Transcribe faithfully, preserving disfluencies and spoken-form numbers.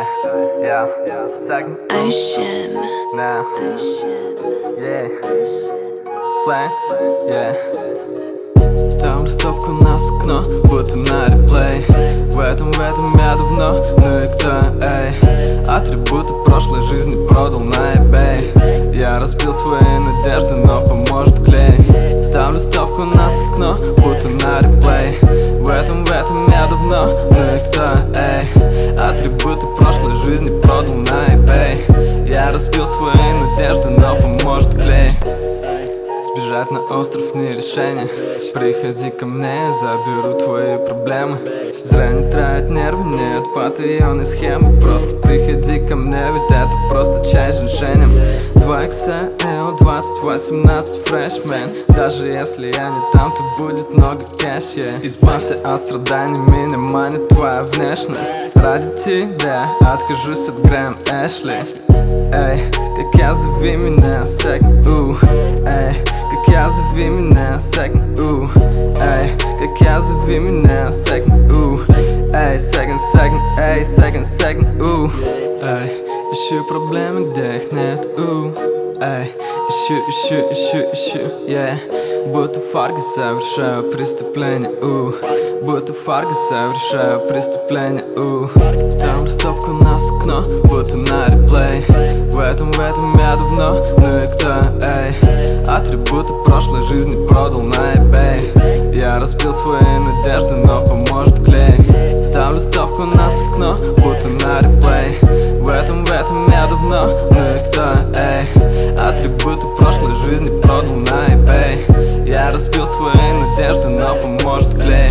Yeah, second Ocean. now, yeah, flame, yeah. Ставлю ставку на окно, будто на реплей. В этом, в этом я давно, ну и кто, эй. Атрибуты прошлой жизни продал на eBay. Я разбил свои надежды, но поможет клей. Ставлю ставку на окно, будто на реплей. В этом, в этом я давно, ну и кто, эй. Атрибуты прошлой жизни продал на eBay. Я разбил свои надежды, но поможет клей. Сбежать на остров не решение. Приходи ко мне, я заберу твои проблемы. Зря не тратить нервы, нет батальонной схемы. Просто приходи ко мне, ведь это просто чай с женьшенем. два икс эл, двадцать восемнадцать, фрешмен. Даже если я не там, то будет много кэш, yeah. Избавься от страданий, меня манит твоя внешность. Ради тебя откажусь от Грэм Эшли. Эй, как я, зови меня second, у, эй. Как я, зови меня second, у, эй. Как я, зови меня second, у, эй. Second, second, эй, second, second, у, эй. Ищу проблемы, где их нет, у, эй. Ищу, ищу, ищу, ищу, yeah. Будто Фарго совершаю преступление, у. Будто Фарго совершаю преступление, у. Ставлю ставку на окно, будто на реплей. В этом, в этом я давно, ну и кто, эй. Атрибуты прошлой жизни продал на eBay. Я разбил свои надежды, но поможет клей. Ставлю ставку на окно, будто на реплей. В этом, в этом я давно, ну и кто, эй. Атрибуты прошлой жизни продал на eBay. Я разбил свои надежды, но поможет клей.